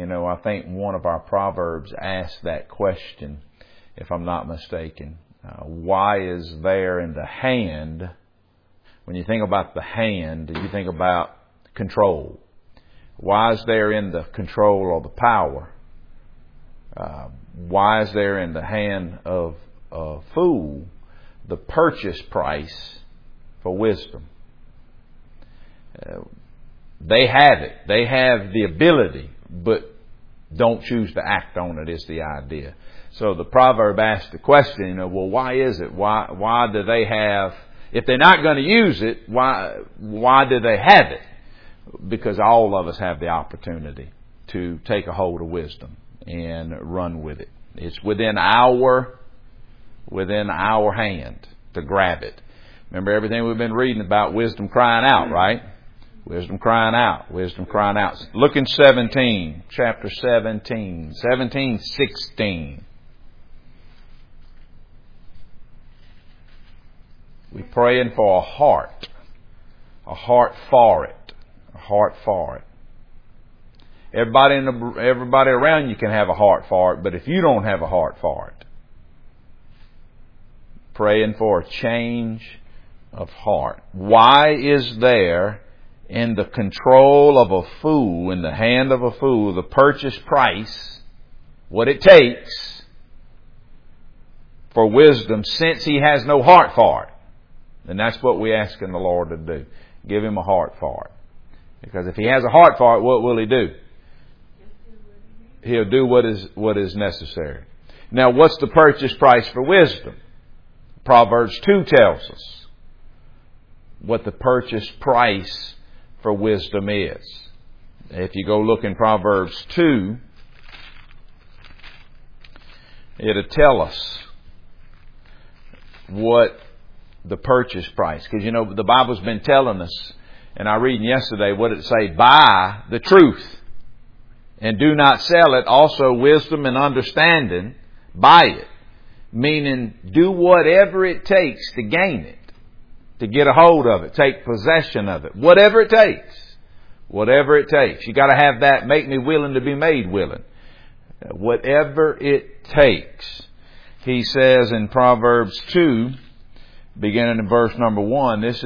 I think one of our Proverbs asked that question, if I'm not mistaken. Why is there in the hand, when you think about the hand, you think about control. Why is there in the control or the power? Why is there in the hand of a fool the purchase price for wisdom? They have it. They have the ability, but don't choose to act on it is the idea. So the proverb asks the question, well, why is it? Why do they have, if they're not going to use it, why do they have it? Because all of us have the opportunity to take a hold of wisdom and run with it. It's within our hand to grab it. Remember everything we've been reading about wisdom crying out, right? Wisdom crying out. Wisdom crying out. Look in 17, chapter 17, 16. We're praying for a heart for it. A heart for it. Everybody around you can have a heart for it, but if you don't have a heart for it, praying for a change of heart. Why is there in the control of a fool, in the hand of a fool, the purchase price, what it takes for wisdom, since he has no heart for it? And that's what we're asking the Lord to do. Give him a heart for it. Because if he has a heart for it, what will he do? He'll do what is necessary. Now, what's the purchase price for wisdom? Proverbs 2 tells us what the purchase price for wisdom is. If you go look in Proverbs 2, it'll tell us what the purchase price. Because, the Bible's been telling us, and I read yesterday, what did it say? Buy the truth and do not sell it. Also wisdom and understanding, buy it. Meaning, do whatever it takes to gain it, to get a hold of it, take possession of it. Whatever it takes. Whatever it takes. You got to have that, make me willing to be made willing. Whatever it takes. He says in Proverbs 2, beginning in verse number 1, this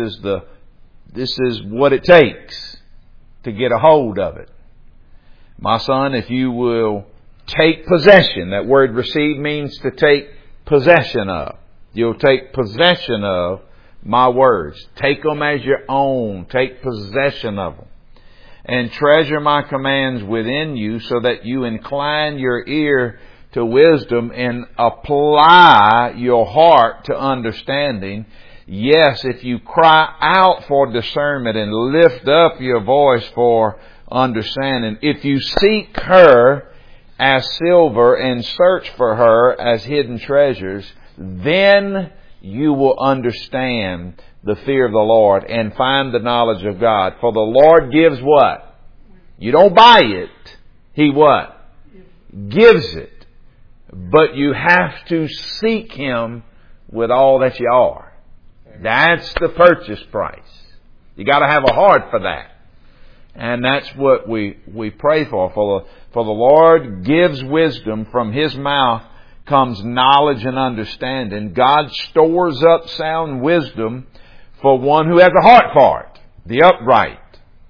is what it takes to get a hold of it. My son, if you will take possession, that word receive means to take possession of. You'll take possession of my words. Take them as your own. Take possession of them. And treasure my commands within you so that you incline your ear to wisdom and apply your heart to understanding. Yes, if you cry out for discernment and lift up your voice for understanding, if you seek her as silver and search for her as hidden treasures, then you will understand the fear of the Lord and find the knowledge of God. For the Lord gives what? You don't buy it. He what? Gives it. But you have to seek Him with all that you are. That's the purchase price. You got to have a heart for that. And that's what we pray for. For the Lord gives wisdom. From His mouth comes knowledge and understanding. God stores up sound wisdom for one who has a heart for it. The upright.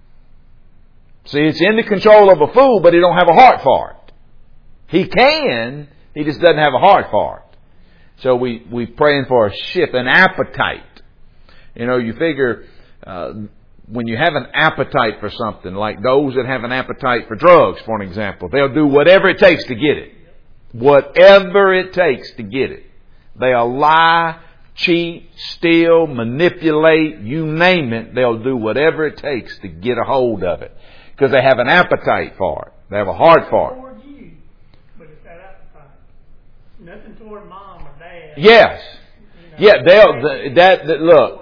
See, it's in the control of a fool, but he don't have a heart for it. He can, he just doesn't have a heart for it. So we praying for a shift, an appetite. You figure when you have an appetite for something, like those that have an appetite for drugs, for an example, they'll do whatever it takes to get it. Whatever it takes to get it. They'll lie, cheat, steal, manipulate, you name it. They'll do whatever it takes to get a hold of it. Because they have an appetite for it. They have a heart for it. Toward you, but it's that appetite. Nothing toward mom or dad. Yes. Yeah, look.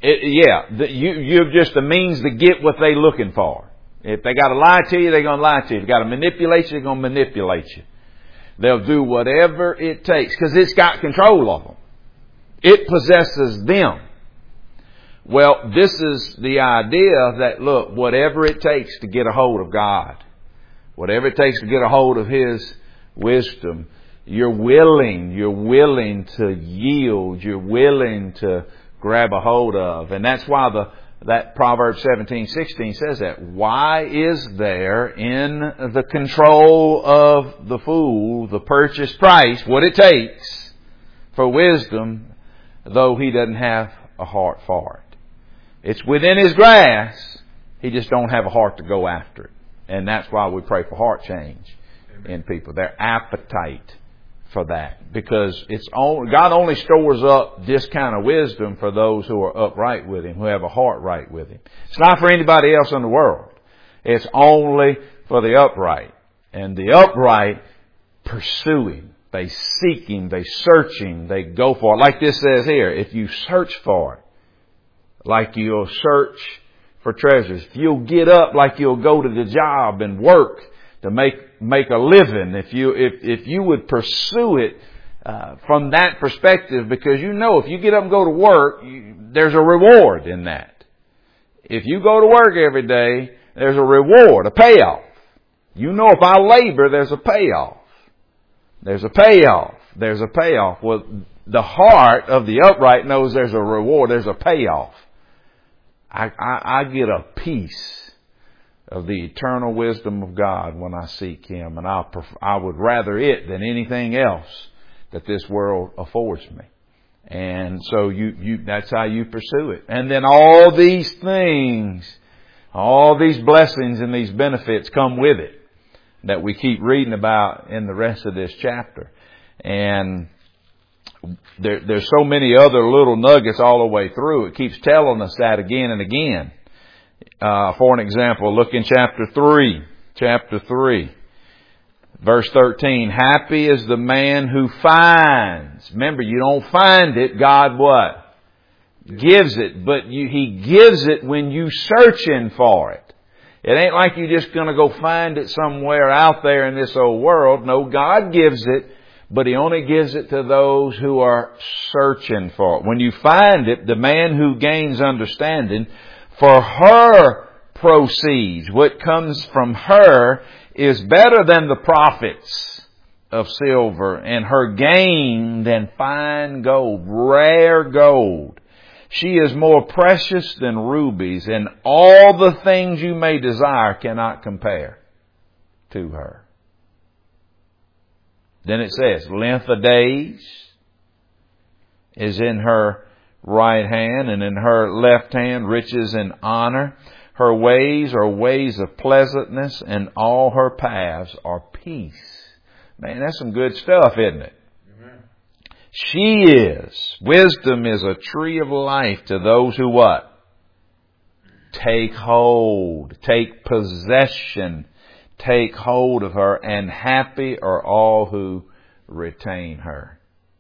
You're just the means to get what they're looking for. If they got to lie to you, they're going to lie to you. If they got to manipulate you, they're going to manipulate you. They'll do whatever it takes because it's got control of them. It possesses them. Well, this is the idea that, look, whatever it takes to get a hold of God, whatever it takes to get a hold of His wisdom, you're willing to yield, you're willing to grab a hold of. And that's why that Proverbs 17:16 says that. Why is there in the control of the fool the purchase price, what it takes for wisdom, though he doesn't have a heart for it? It's within his grasp. He just don't have a heart to go after it. And that's why we pray for heart change in people. Their appetite for that. Because God only stores up this kind of wisdom for those who are upright with Him, who have a heart right with Him. It's not for anybody else in the world. It's only for the upright. And the upright pursue Him. They seek Him. They search Him. They go for it. Like this says here, if you search for it, like you'll search for treasures. If you'll get up like you'll go to the job and work to make a living, if you would pursue it from that perspective, because you know if you get up and go to work, there's a reward in that. If you go to work every day, there's a reward, a payoff. You know if I labor, there's a payoff. There's a payoff. There's a payoff. Well, the heart of the upright knows there's a reward, there's a payoff. I get a piece of the eternal wisdom of God when I seek Him, and I would rather it than anything else that this world affords me. And so that's how you pursue it. And then all these things, all these blessings and these benefits come with it that we keep reading about in the rest of this chapter. And there's so many other little nuggets all the way through. It keeps telling us that again and again. For an example, look in chapter 3, verse 13. Happy is the man who finds. Remember, you don't find it. God what? Gives it. But He gives it when you searching for it. It ain't like you're just going to go find it somewhere out there in this old world. No, God gives it. But He only gives it to those who are searching for it. When you find it, the man who gains understanding, for her proceeds, what comes from her, is better than the profits of silver, and her gain than fine gold, rare gold. She is more precious than rubies, and all the things you may desire cannot compare to her. Then it says, length of days is in her right hand, and in her left hand riches and honor. Her ways are ways of pleasantness, and all her paths are peace. Man, that's some good stuff, isn't it? Amen. Wisdom is a tree of life to those who what? Take hold, take possession, take hold of her, and happy are all who retain her.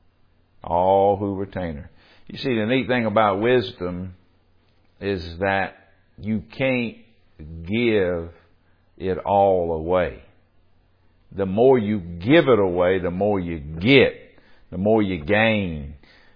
All who retain her. You see, the neat thing about wisdom is that you can't give it all away. The more you give it away, the more you get, the more you gain.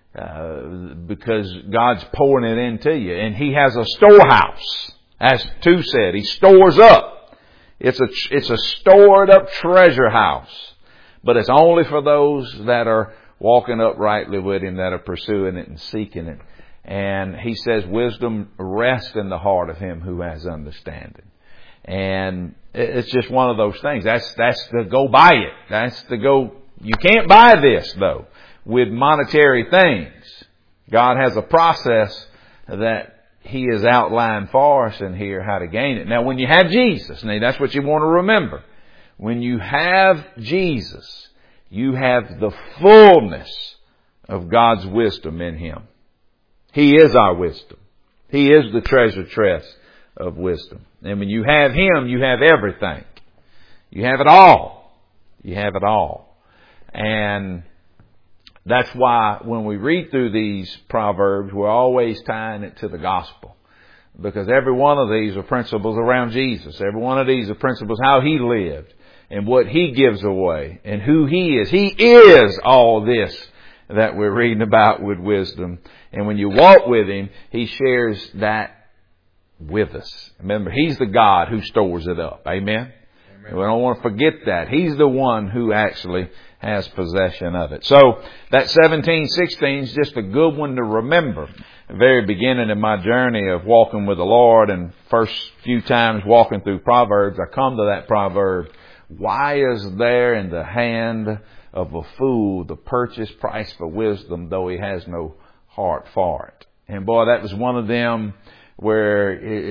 Because God's pouring it into you. And He has a storehouse. As 2 said, He stores up. It's a stored up treasure house. But it's only for those that are walking uprightly with Him, that are pursuing it and seeking it. And He says wisdom rests in the heart of him who has understanding. And it's just one of those things. That's the go buy it. That's the go. You can't buy this though with monetary things. God has a process that He has outlined for us in here how to gain it. Now when you have Jesus, now that's what you want to remember. When you have Jesus, you have the fullness of God's wisdom in Him. He is our wisdom. He is the treasure chest of wisdom. And when you have Him, you have everything. You have it all. You have it all. And that's why when we read through these Proverbs, we're always tying it to the gospel. Because every one of these are principles around Jesus. Every one of these are principles how He lived and what He gives away and who He is. He is all this that we're reading about with wisdom. And when you walk with Him, He shares that with us. Remember, He's the God who stores it up. Amen? We don't want to forget that. He's the one who actually has possession of it. So that 17:16 is just a good one to remember. The very beginning of my journey of walking with the Lord, and first few times walking through Proverbs, I come to that proverb, why is there in the hand of a fool the purchase price for wisdom, though he has no heart for it? And boy, that was one of them where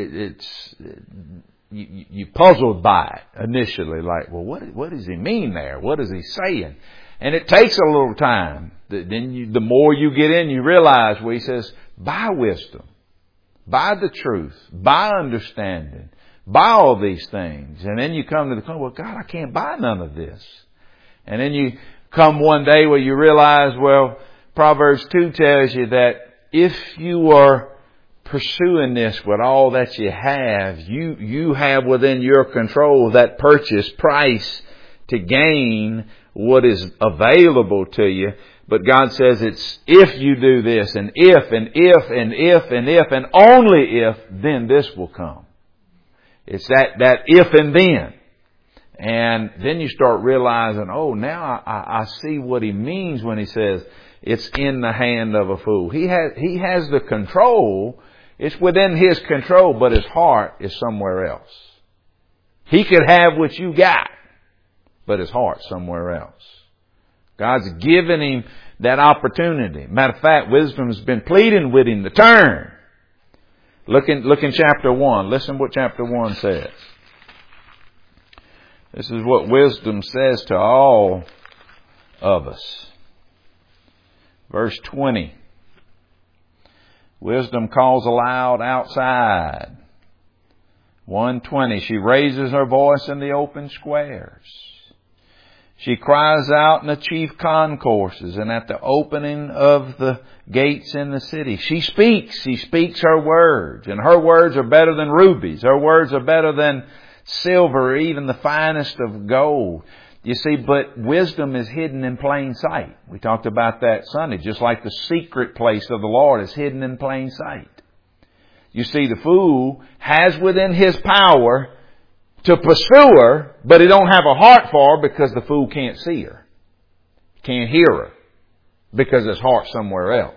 you puzzled by it initially, like, well, what does he mean there? What is he saying? And it takes a little time. Then the more you get in, you realize where he says, buy wisdom, buy the truth, buy understanding, buy all these things. And then you come to the point, well, God, I can't buy none of this. And then you come one day where you realize, well, Proverbs 2 tells you that if you are pursuing this with all that you have, you have within your control that purchase price to gain what is available to you. But God says it's if you do this, and if, and if, and if, and if, and only if, then this will come. It's that if and then. And then you start realizing, oh, now I see what he means when he says it's in the hand of a fool. He has the control. It's within his control, but his heart is somewhere else. He could have what you got, but his heart's somewhere else. God's given him that opportunity. Matter of fact, wisdom's been pleading with him to turn. Look in chapter 1. Listen what chapter 1 says. This is what wisdom says to all of us. Verse 20. Wisdom calls aloud outside. 1:20. She raises her voice in the open squares. She cries out in the chief concourses and at the opening of the gates in the city. She speaks. She speaks her words. And her words are better than rubies. Her words are better than silver, even the finest of gold. You see, but wisdom is hidden in plain sight. We talked about that Sunday. Just like the secret place of the Lord is hidden in plain sight. You see, the fool has within his power to pursue her, but he don't have a heart for her because the fool can't see her. Can't hear her. Because his heart's somewhere else.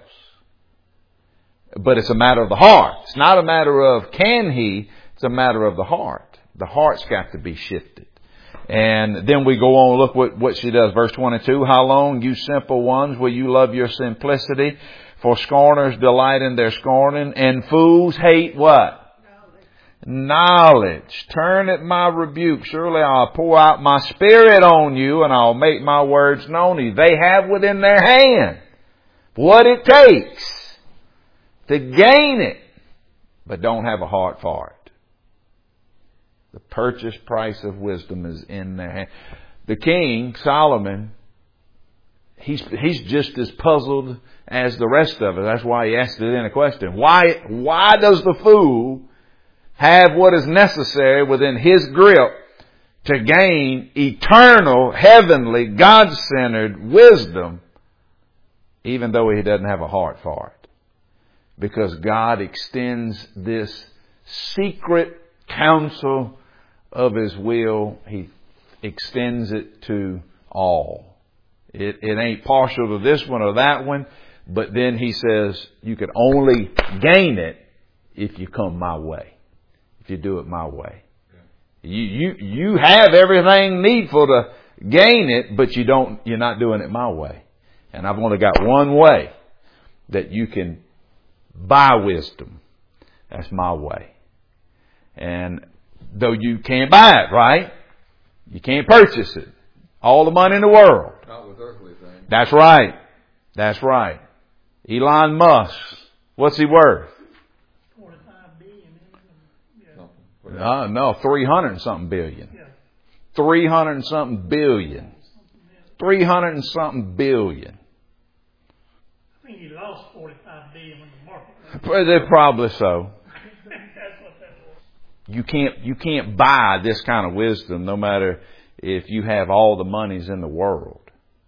But it's a matter of the heart. It's not a matter of can he, it's a matter of the heart. The heart's got to be shifted. And then we go on, look what she does. Verse 22, how long, you simple ones, will you love your simplicity? For scorners delight in their scorning, and fools hate what? Knowledge. Turn at my rebuke. Surely I'll pour out my spirit on you, and I'll make my words known to you. They have within their hand what it takes to gain it, but don't have a heart for it. The purchase price of wisdom is in their hand. The king, Solomon, he's just as puzzled as the rest of us. That's why he asked it in a question. Why does the fool have what is necessary within his grip to gain eternal, heavenly, God-centered wisdom, even though he doesn't have a heart for it? Because God extends this secret counsel of his will. He extends it to all. It ain't partial to this one or that one, but then he says you can only gain it if you come my way, if you do it my way. You have everything needful to gain it, but you're not doing it my way. And I've only got one way that you can buy wisdom. That's my way. And though you can't buy it, right? You can't purchase it. All the money in the world. Not with earthly things. That's right. That's right. Elon Musk, what's he worth? 45 billion. Yeah. No, 300 and something billion. Yeah. 300 and something billion. 300 and something billion. I think he lost 45 billion in the market. They're probably so. That's what that was. You can't buy this kind of wisdom no matter if you have all the monies in the world.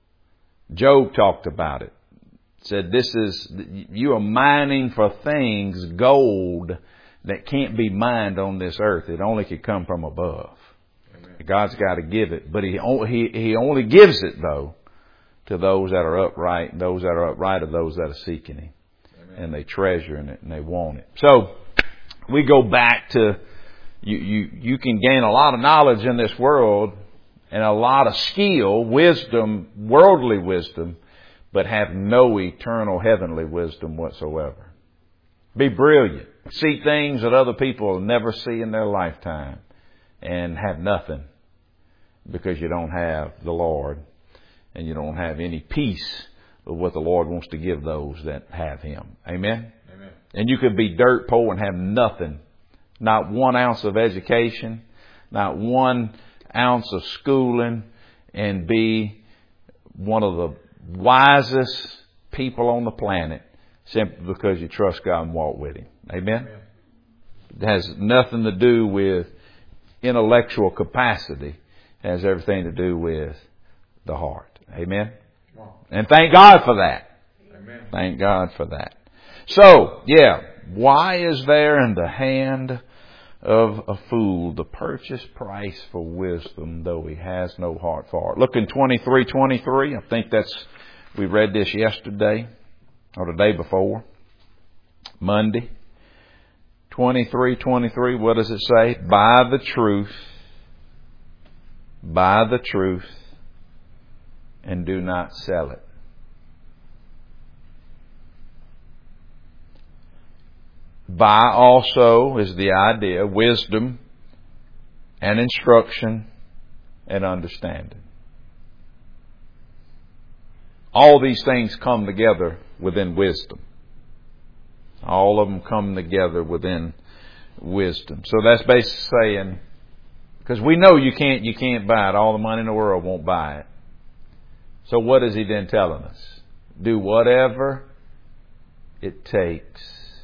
Job talked about it. Said you are mining for things, gold, that can't be mined on this earth. It only could come from above. Amen. God's got to give it, but He only gives it though to those that are upright, and those that are upright are those that are seeking Him. Amen. And they treasure in it and they want it. So we go back to you can gain a lot of knowledge in this world and a lot of skill, wisdom, worldly wisdom, but have no eternal heavenly wisdom whatsoever. Be brilliant. See things that other people will never see in their lifetime and have nothing because you don't have the Lord and you don't have any peace of what the Lord wants to give those that have Him. Amen? Amen. And you could be dirt poor and have nothing. Not 1 ounce of education, not 1 ounce of schooling, and be one of the wisest people on the planet simply because you trust God and walk with Him. Amen? Amen. It has nothing to do with intellectual capacity. It has everything to do with the heart. Amen? And thank God for that. Amen. Thank God for that. So, why is there in the hand of a fool the purchase price for wisdom, though he has no heart for it? Look in 23:23. I think we read this yesterday or the day before. Monday. 23:23. What does it say? Buy the truth, and do not sell it. Buy also is the idea, wisdom and instruction and understanding. All these things come together within wisdom. All of them come together within wisdom. So that's basically saying, because we know you can't buy it. All the money in the world won't buy it. So what is He then telling us? Do whatever it takes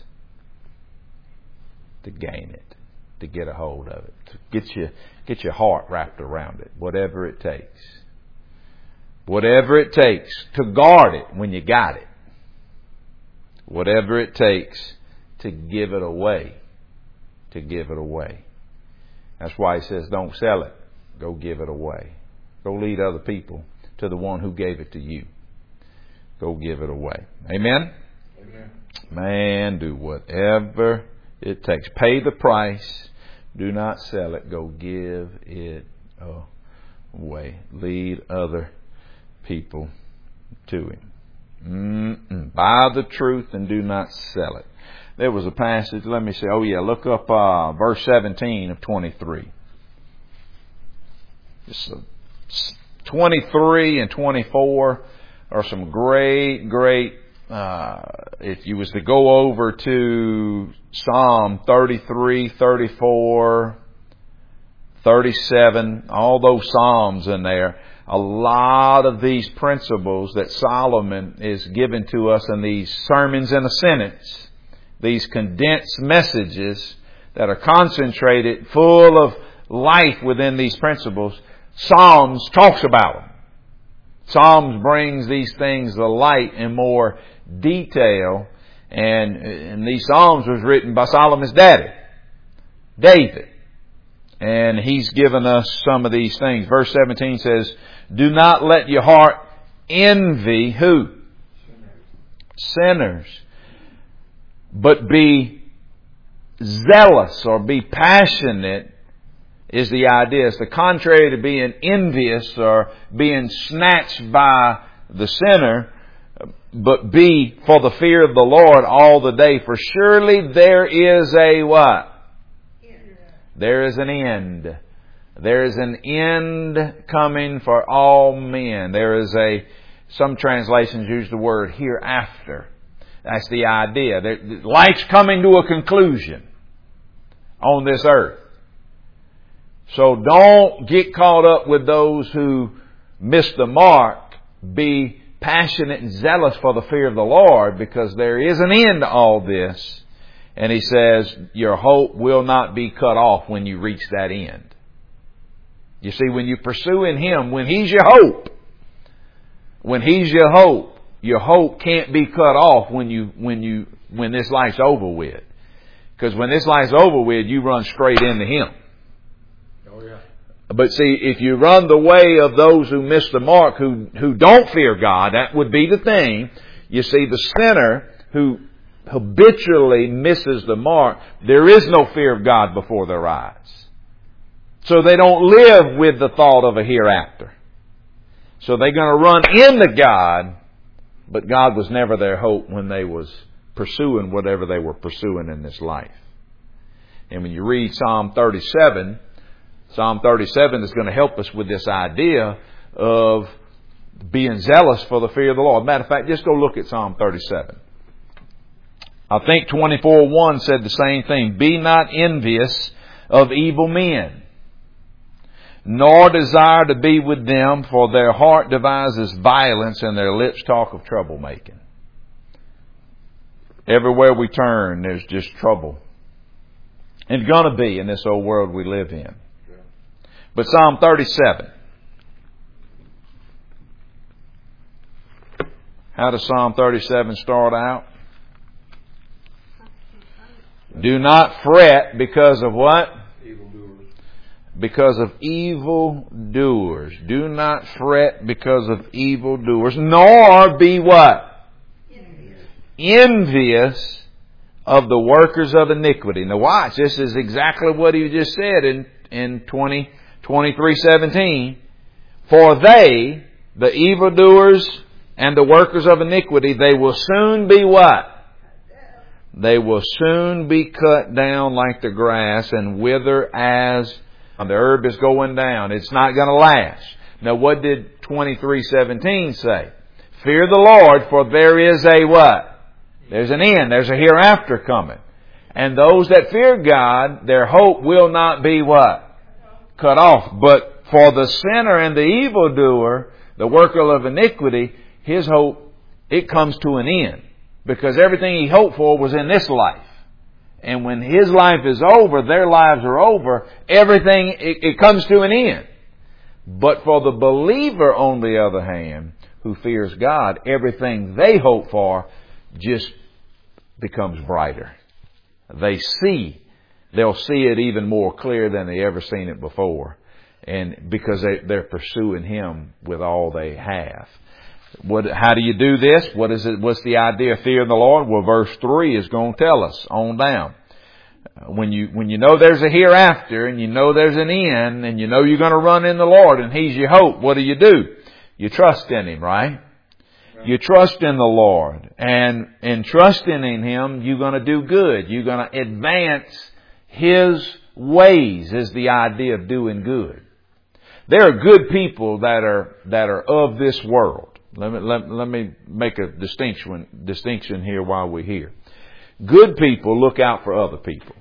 to gain it, to get a hold of it, to get your heart wrapped around it. Whatever it takes. Whatever it takes to guard it when you got it. Whatever it takes to give it away. To give it away. That's why He says don't sell it. Go give it away. Go lead other people to the one who gave it to you. Go give it away. Amen? Amen. Man, do whatever it takes. Pay the price. Do not sell it. Go give it away. Lead other people to Him. Buy the truth and do not sell it. There was a passage, let me see. Look up verse 17 of 23. 23 and 24 are some great, if you was to go over to Psalm 33, 34, 37, all those Psalms in there, a lot of these principles that Solomon is giving to us in these sermons in a sentence, these condensed messages that are concentrated, full of life within these principles, Psalms talks about them. Psalms brings these things to light in more detail. And these Psalms was written by Solomon's daddy, David. And he's given us some of these things. Verse 17 says, do not let your heart envy who? Sinners. But be zealous or be passionate is the idea. It's the contrary to being envious or being snatched by the sinner, but be for the fear of the Lord all the day. For surely there is a what? There is an end. There is an end coming for all men. There is some translations use the word hereafter. That's the idea. Life's coming to a conclusion on this earth. So don't get caught up with those who miss the mark. Be passionate and zealous for the fear of the Lord, because there is an end to all this. And He says your hope will not be cut off when you reach that end. You see, when you're pursuing Him, when He's your hope, your hope can't be cut off when this life's over with. Because when this life's over with, you run straight into Him. Oh, yeah. But see, if you run the way of those who miss the mark, who don't fear God, that would be the thing. You see, the sinner who habitually misses the mark, there is no fear of God before their eyes. So they don't live with the thought of a hereafter. So they're going to run into God, but God was never their hope when they was pursuing whatever they were pursuing in this life. And when you read Psalm 37 is going to help us with this idea of being zealous for the fear of the Lord. Matter of fact, just go look at Psalm 37. I think 24:1 said the same thing. Be not envious of evil men, nor desire to be with them, for their heart devises violence and their lips talk of troublemaking. Everywhere we turn, there's just trouble. And gonna be in this old world we live in. But Psalm 37. How does Psalm 37 start out? Do not fret because of what? Evildoers. Because of evildoers. Do not fret because of evildoers, nor be what? Envious of the workers of iniquity. Now watch, this is exactly what he just said in 23:17. For they, the evildoers and the workers of iniquity, they will soon be what? They will soon be cut down like the grass and wither as the herb is going down. It's not going to last. Now what did 23:17 say? Fear the Lord, for there is a what? There's an end. There's a hereafter coming. And those that fear God, their hope will not be what? Cut off. But for the sinner and the evildoer, the worker of iniquity, his hope, it comes to an end. Because everything he hoped for was in this life. And when his life is over, their lives are over, everything, it comes to an end. But for the believer, on the other hand, who fears God, everything they hope for just becomes brighter. They'll see it even more clear than they ever seen it before. And because they're pursuing Him with all they have. How do you do this? What is it? What's the idea of fear of the Lord? Well, verse 3 is going to tell us on down. When you know there's a hereafter and you know there's an end and you know you're going to run in the Lord and He's your hope, what do? You trust in Him, right? You trust in the Lord. And in trusting in Him, you're going to do good. You're going to advance His ways is the idea of doing good. There are good people that are of this world. Let me make a distinction here while we're here. Good people look out for other people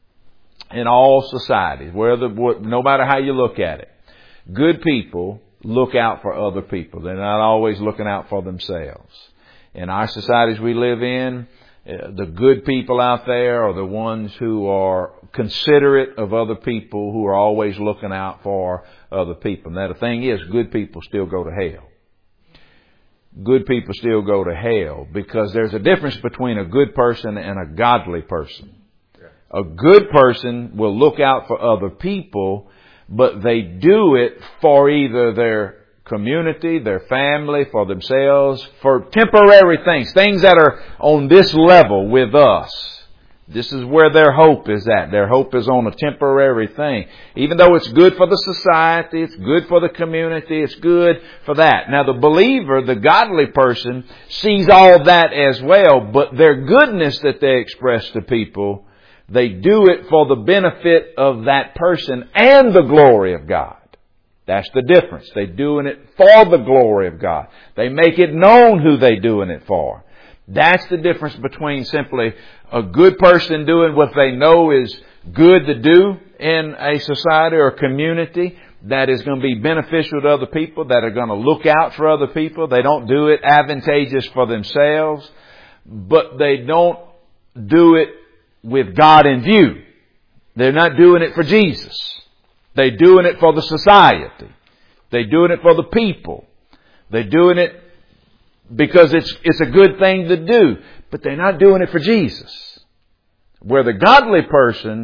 in all societies, no matter how you look at it. Good people look out for other people. They're not always looking out for themselves. In our societies we live in, the good people out there are the ones who are considerate of other people, who are always looking out for other people. Now the thing is, good people still go to hell. Good people still go to hell because there's a difference between a good person and a godly person. A good person will look out for other people, but they do it for either their community, their family, for themselves, for temporary things that are on this level with us. This is where their hope is at. Their hope is on a temporary thing. Even though it's good for the society, it's good for the community, it's good for that. Now the believer, the godly person, sees all that as well, but their goodness that they express to people, they do it for the benefit of that person and the glory of God. That's the difference. They're doing it for the glory of God. They make it known who they're doing it for. That's the difference between simply a good person doing what they know is good to do in a society or a community that is going to be beneficial to other people, that are going to look out for other people. They don't do it advantageous for themselves, but they don't do it with God in view. They're not doing it for Jesus. They're doing it for the society. They're doing it for the people. They're doing it because it's a good thing to do, but they're not doing it for Jesus. Where the godly person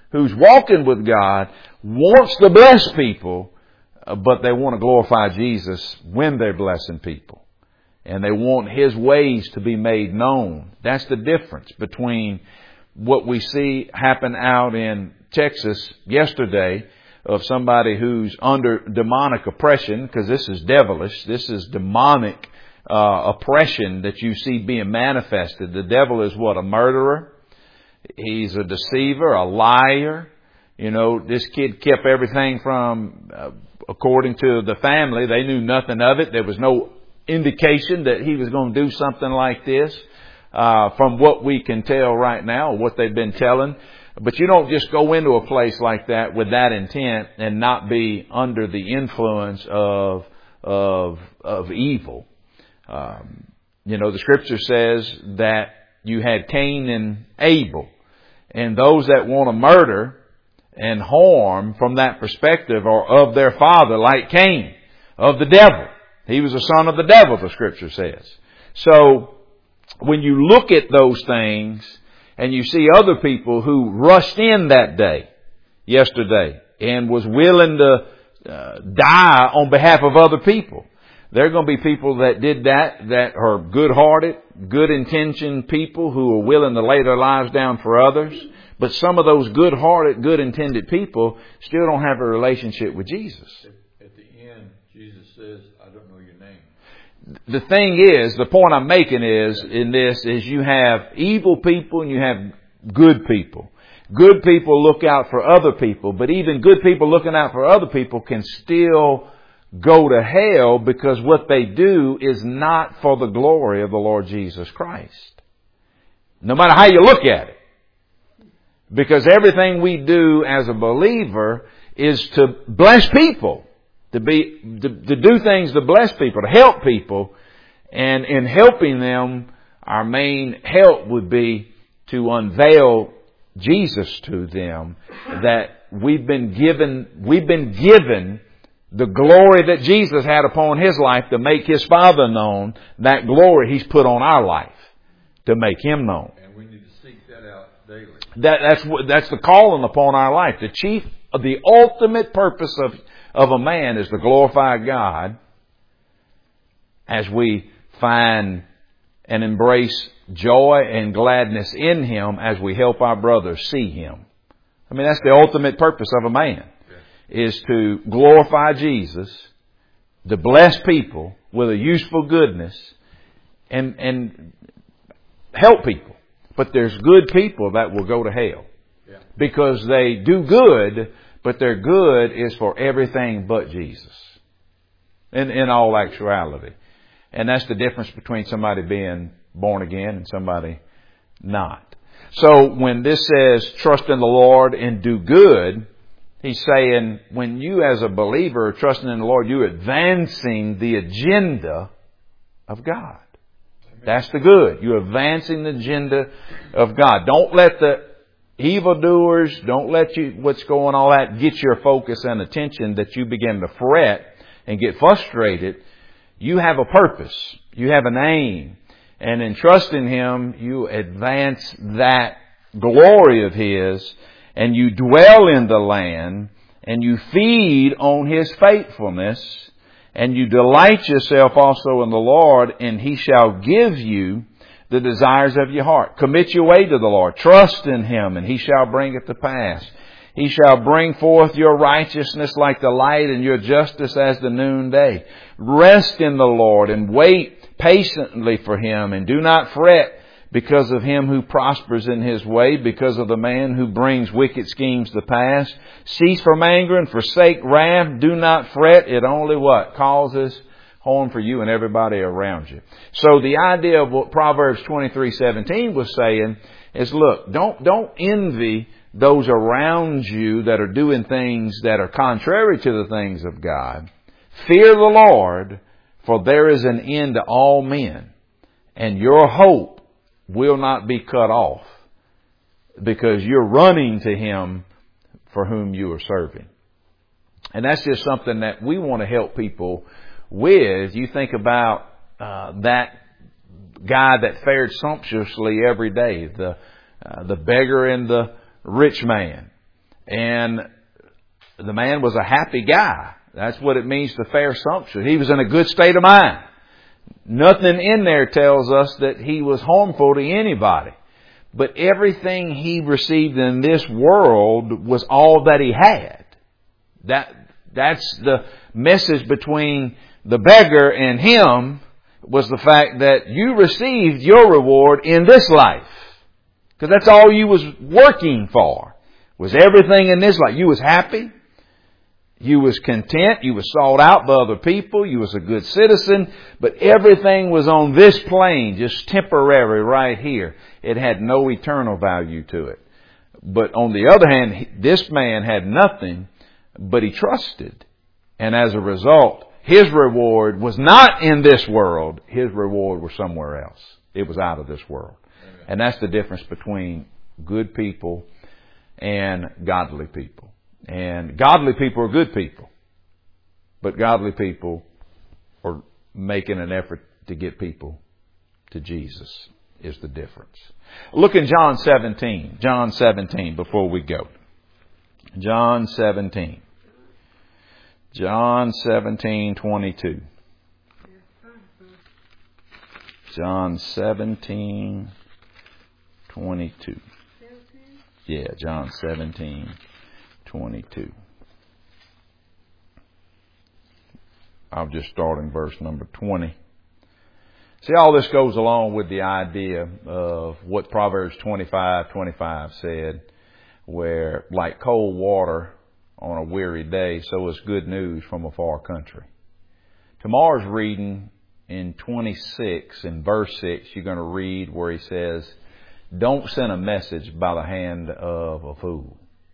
who's walking with God wants to bless people, but they want to glorify Jesus when they're blessing people. And they want His ways to be made known. That's the difference between what we see happen out in Texas yesterday of somebody who's under demonic oppression, because this is devilish. This is demonic oppression that you see being manifested. The devil is what? A murderer. He's a deceiver, a liar. You know, this kid kept everything from, according to the family, they knew nothing of it. There was no indication that he was going to do something like this, from what we can tell right now, what they've been telling. But you don't just go into a place like that with that intent and not be under the influence of evil. You know, the Scripture says that you had Cain and Abel, and those that want to murder and harm from that perspective are of their father, like Cain, of the devil. He was a son of the devil, the Scripture says. So when you look at those things and you see other people who rushed in that day, yesterday, and was willing to die on behalf of other people. There are going to be people that did that are good-hearted, good-intentioned people who are willing to lay their lives down for others. But some of those good-hearted, good-intended people still don't have a relationship with Jesus. At the end, Jesus says, I don't know your name. The thing is, the point I'm making is, in this, is you have evil people and you have good people. Good people look out for other people, but even good people looking out for other people can still go to hell because what they do is not for the glory of the Lord Jesus Christ. No matter how you look at it. Because everything we do as a believer is to bless people. To do things to bless people, to help people. And in helping them, our main help would be to unveil Jesus to them, that we've been given the glory that Jesus had upon His life to make His Father known. That glory He's put on our life to make Him known. And we need to seek that out daily. That's the calling upon our life. The ultimate purpose of a man is to glorify God as we find and embrace joy and gladness in Him as we help our brothers see Him. I mean, that's the ultimate purpose of a man, is to glorify Jesus, to bless people with a useful goodness, and help people. But there's good people that will go to hell because they do good, but their good is for everything but Jesus in all actuality. And that's the difference between somebody being born again and somebody not. So when this says trust in the Lord and do good, He's saying when you as a believer are trusting in the Lord, you're advancing the agenda of God. That's the good. You're advancing the agenda of God. Don't let the evildoers, don't let what's going on, all that, get your focus and attention that you begin to fret and get frustrated. You have a purpose. You have an aim. And in trusting Him, you advance that glory of His, and you dwell in the land, and you feed on His faithfulness, and you delight yourself also in the Lord, and He shall give you the desires of your heart. Commit your way to the Lord. Trust in Him, and He shall bring it to pass. He shall bring forth your righteousness like the light, and your justice as the noonday. Rest in the Lord and wait patiently for Him, and do not fret because of him who prospers in his way, because of the man who brings wicked schemes to pass. Cease from anger and forsake wrath. Do not fret. It only what? Causes harm for you and everybody around you. So the idea of what Proverbs 23:17 was saying is, look, don't envy those around you that are doing things that are contrary to the things of God. Fear the Lord, for there is an end to all men, and your hope will not be cut off, because you're running to Him for whom you are serving. And that's just something that we want to help people with. You think about that guy that fared sumptuously every day, the beggar and the rich man. And the man was a happy guy. That's what it means to fare sumptuously. He was in a good state of mind. Nothing in there tells us that he was harmful to anybody. But everything he received in this world was all that he had. That's the message between the beggar and him, was the fact that you received your reward in this life. Because that's all you was working for, was everything in this life. You was happy. You was content. You was sought out by other people. You was a good citizen. But everything was on this plane, just temporary right here. It had no eternal value to it. But on the other hand, this man had nothing, but he trusted. And as a result, his reward was not in this world. His reward was somewhere else. It was out of this world. Amen. And that's the difference between good people and godly people. And godly people are good people. But godly people are making an effort to get people to Jesus is the difference. Look in John 17. John 17 before we go. John 17. John 17:22. John 17:22. Yeah, John 17:22. I'll just start in verse number 20. See, all this goes along with the idea of what Proverbs 25:25 said, where like cold water on a weary day, so is good news from a far country. Tomorrow's reading in 26, in verse 6, you're going to read where he says, don't send a message by the hand of a fool.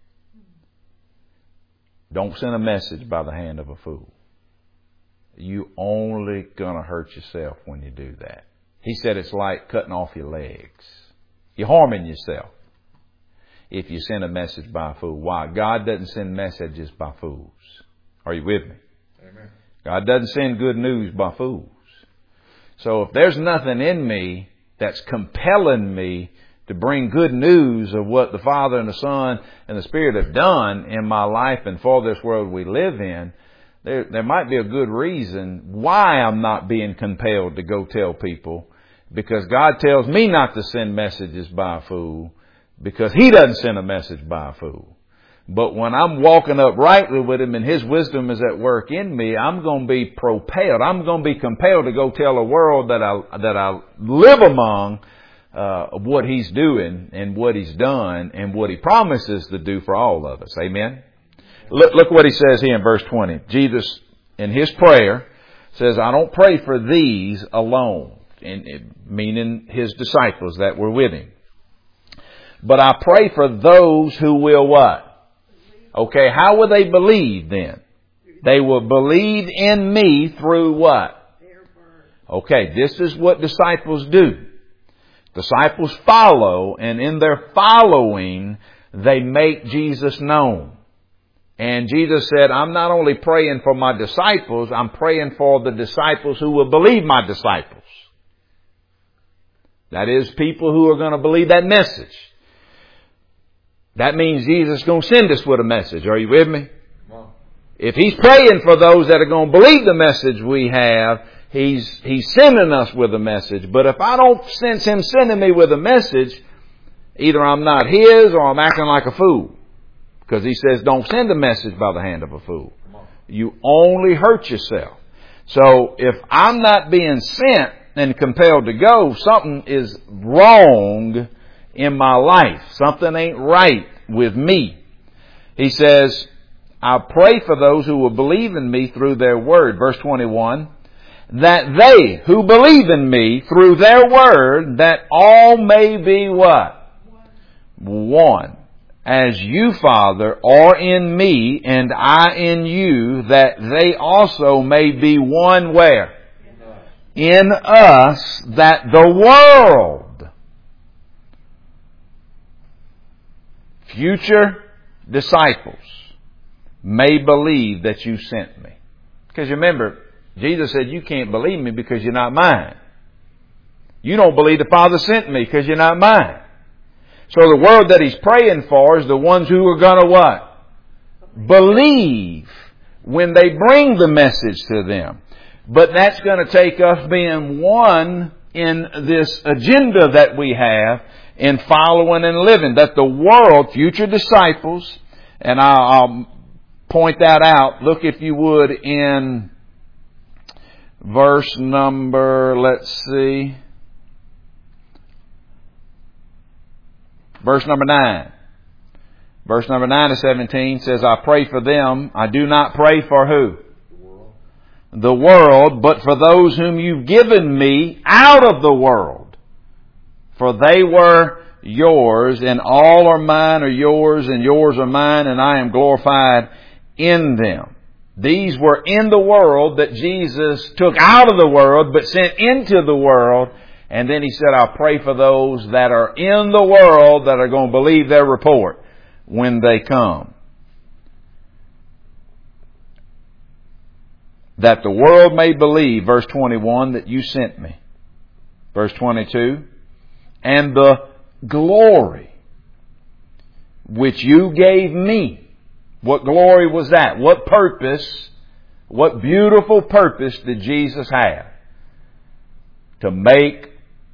Don't send a message by the hand of a fool. You only going to hurt yourself when you do that. He said it's like cutting off your legs. You're harming yourself if you send a message by a fool. Why? God doesn't send messages by fools. Are you with me? Amen. God doesn't send good news by fools. So if there's nothing in me that's compelling me to bring good news of what the Father and the Son and the Spirit have done in my life and for this world we live in, there might be a good reason why I'm not being compelled to go tell people, because God tells me not to send messages by a fool, because He doesn't send a message by a fool. But when I'm walking uprightly with Him and His wisdom is at work in me, I'm going to be propelled. I'm going to be compelled to go tell a world that I live among what He's doing and what He's done and what He promises to do for all of us. Amen? Look what He says here in verse 20. Jesus, in His prayer, says, I don't pray for these alone, meaning His disciples that were with Him. But I pray for those who will what? Okay, how will they believe then? They will believe in me through what? Okay, this is what disciples do. Disciples follow, and in their following, they make Jesus known. And Jesus said, I'm not only praying for my disciples, I'm praying for the disciples who will believe my disciples. That is, people who are going to believe that message. That means Jesus is going to send us with a message. Are you with me? If He's praying for those that are going to believe the message we have, He's sending us with a message. But if I don't sense Him sending me with a message, either I'm not His or I'm acting like a fool. Because He says, don't send a message by the hand of a fool. You only hurt yourself. So if I'm not being sent and compelled to go, something is wrong in my life. Something ain't right with me. He says, I pray for those who will believe in me through their word. Verse 21, that they who believe in me through their word, that all may be what? One. As you, Father, are in me and I in you, that they also may be one where? In us, that the world, future disciples, may believe that you sent me. Because remember, Jesus said, you can't believe me because you're not mine. You don't believe the Father sent me because you're not mine. So the world that He's praying for is the ones who are going to what? believe when they bring the message to them. But that's going to take us being one in this agenda that we have in following and living. That the world, future disciples, and I'll point that out. Look, if you would, in verse number, verse number 9. Verse number 9 of 17 says, I pray for them. I do not pray for who? The world, but for those whom you've given me out of the world. For they were yours, and all are mine, are yours, and yours are mine, and I am glorified in them. These were in the world that Jesus took out of the world, but sent into the world. And then He said, I'll pray for those that are in the world that are going to believe their report when they come. That the world may believe, verse 21, that you sent me. Verse 22, and the glory which you gave me. What glory was that? What purpose, what beautiful purpose did Jesus have? To make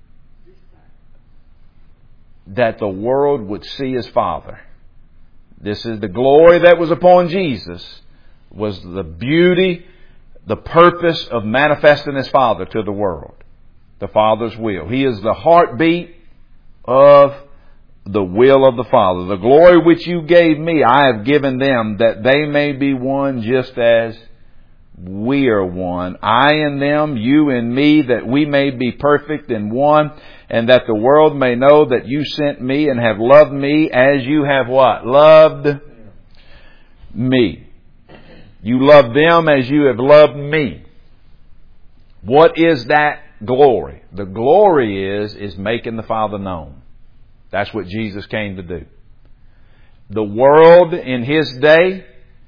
that the world would see His Father. This is the glory that was upon Jesus, was the beauty, the purpose of manifesting His Father to the world. The Father's will. He is the heartbeat of the will of the Father. The glory which you gave me, I have given them, that they may be one just as we are one. I in them, you in me, that we may be perfect in one, and that the world may know that you sent me and have loved me as you have what? Loved me. You love them as you have loved me. What is that glory? The glory is making the Father known. That's what Jesus came to do. The world in His day,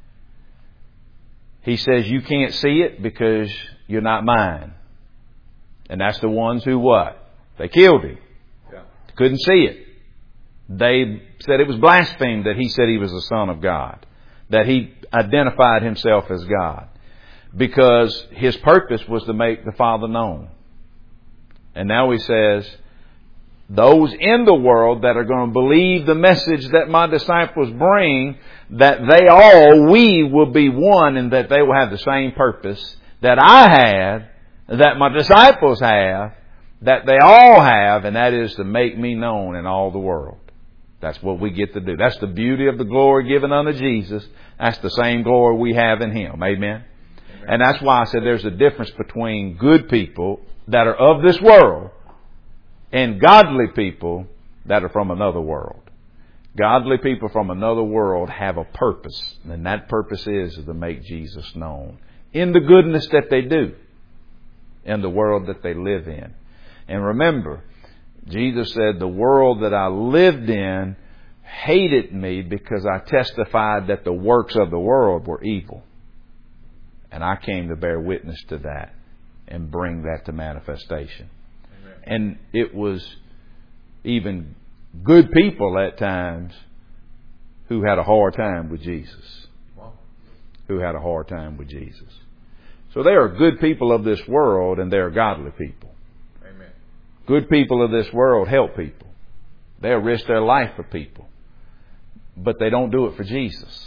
He says, you can't see it because you're not mine. And that's the ones who what? They killed Him. Yeah. Couldn't see it. They said it was blasphemed that He said He was the Son of God. That He identified Himself as God. Because His purpose was to make the Father known. And now He says, those in the world that are going to believe the message that my disciples bring, that we will be one, and that they will have the same purpose that I have, that my disciples have, that they all have, and that is to make me known in all the world. That's what we get to do. That's the beauty of the glory given unto Jesus. That's the same glory we have in Him. Amen? Amen. And that's why I said there's a difference between good people that are of this world and godly people that are from another world. Godly people from another world have a purpose, and that purpose is to make Jesus known in the goodness that they do in the world that they live in. And remember, Jesus said, the world that I lived in hated me because I testified that the works of the world were evil. And I came to bear witness to that and bring that to manifestation. Amen. And it was even good people at times who had a hard time with Jesus. Wow. Who had a hard time with Jesus. So there are good people of this world, and there are godly people. Amen. Good people of this world help people. They'll risk their life for people. But they don't do it for Jesus.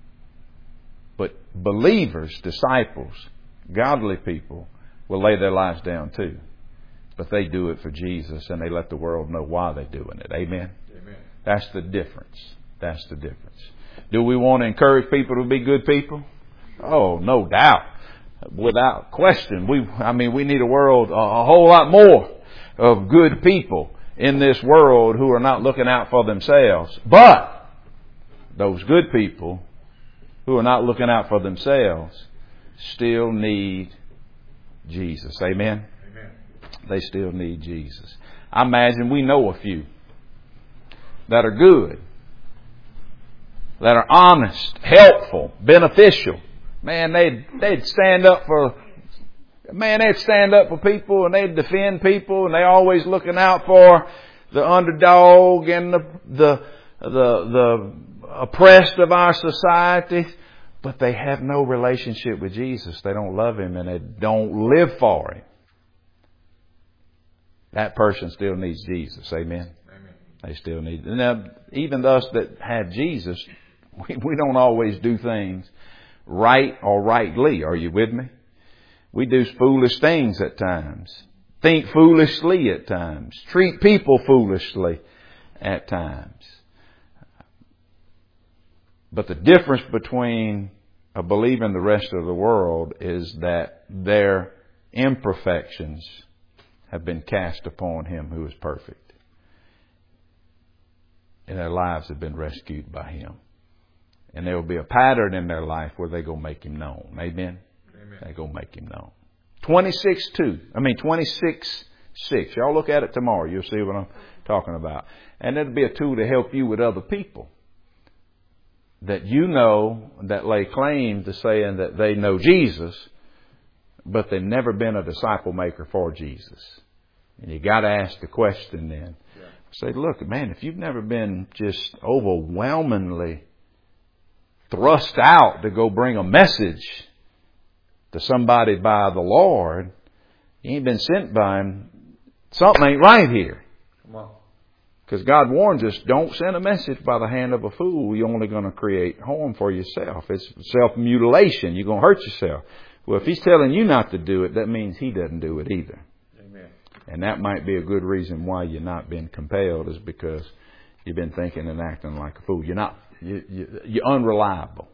But believers, disciples, godly people will lay their lives down too. But they do it for Jesus, and they let the world know why they're doing it. Amen? Amen. That's the difference. That's the difference. Do we want to encourage people to be good people? Oh, no doubt. Without question. We need a world, a whole lot more of good people in this world who are not looking out for themselves. But those good people who are not looking out for themselves still need Jesus. Amen? Amen. They still need Jesus. I imagine we know a few that are good, that are honest, helpful, beneficial. Man, they'd stand up for people, and they'd defend people, and they always looking out for the underdog and the oppressed of our society, but they have no relationship with Jesus. They don't love Him and they don't live for Him. That person still needs Jesus. Amen? Amen. They still need. Now, even us that have Jesus, we don't always do things right or rightly. Are you with me? We do foolish things at times. Think foolishly at times. Treat people foolishly at times. But the difference between a believer and the rest of the world is that their imperfections have been cast upon Him who is perfect. And their lives have been rescued by Him. And there will be a pattern in their life where they're going to make Him known. Amen? Amen. They're going to make Him known. 26:6. Y'all look at it tomorrow. You'll see what I'm talking about. And it'll be a tool to help you with other people that you know that lay claim to saying that they know Jesus, but they've never been a disciple maker for Jesus. And you got to ask the question then. Yeah. Say, look, man, if you've never been just overwhelmingly thrust out to go bring a message to somebody by the Lord, you ain't been sent by Him, something ain't right here. Come on. Because God warns us, don't send a message by the hand of a fool. You're only going to create harm for yourself. It's self-mutilation. You're going to hurt yourself. Well, if He's telling you not to do it, that means He doesn't do it either. Amen. And that might be a good reason why you're not being compelled, is because you've been thinking and acting like a fool. You're unreliable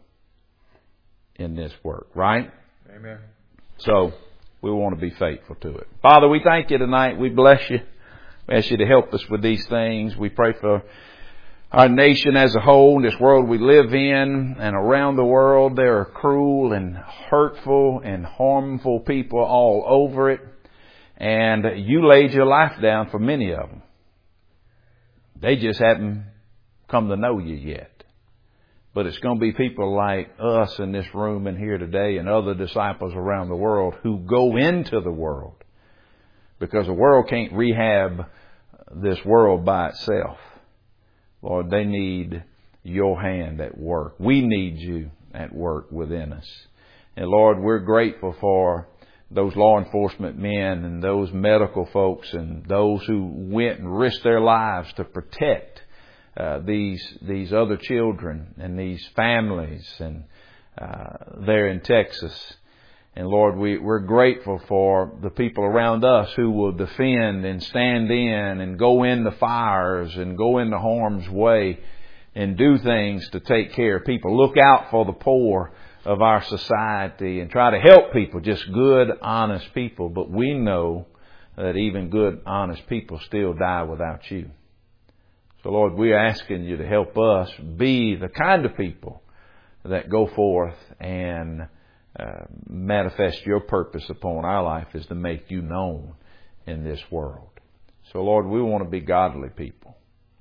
in this work, right? Amen. So we want to be faithful to it. Father, we thank You tonight. We bless You. We ask You to help us with these things. We pray for our nation as a whole, this world we live in, and around the world. There are cruel and hurtful and harmful people all over it. And You laid Your life down for many of them. They just haven't come to know You yet. But it's going to be people like us in this room and here today and other disciples around the world who go into the world. Because the world can't rehab this world by itself. Lord, they need Your hand at work. We need You at work within us. And Lord, we're grateful for those law enforcement men and those medical folks and those who went and risked their lives to protect these other children and these families and there in Texas. And Lord, we're grateful for the people around us who will defend and stand in and go into fires and go into harm's way and do things to take care of people. Look out for the poor of our society and try to help people, just good, honest people. But we know that even good, honest people still die without You. So Lord, we're asking You to help us be the kind of people that go forth and manifest Your purpose upon our life, is to make You known in this world. So Lord, we want to be godly people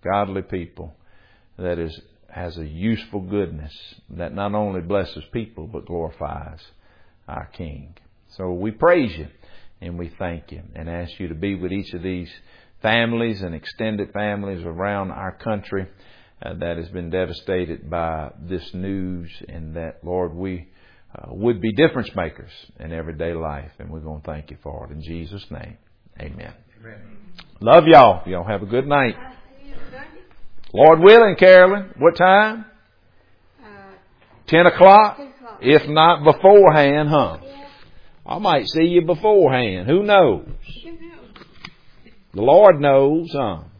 that has a useful goodness that not only blesses people but glorifies our King. So we praise You and we thank You and ask You to be with each of these families and extended families around our country that has been devastated by this news, and that, Lord, we would be difference makers in everyday life, and we're going to thank You for it. In Jesus' name, amen. Amen. Love y'all. Y'all have a good night. Lord willing, Carolyn, what time? 10 o'clock? If not beforehand, huh? I might see you beforehand. Who knows? The Lord knows, huh?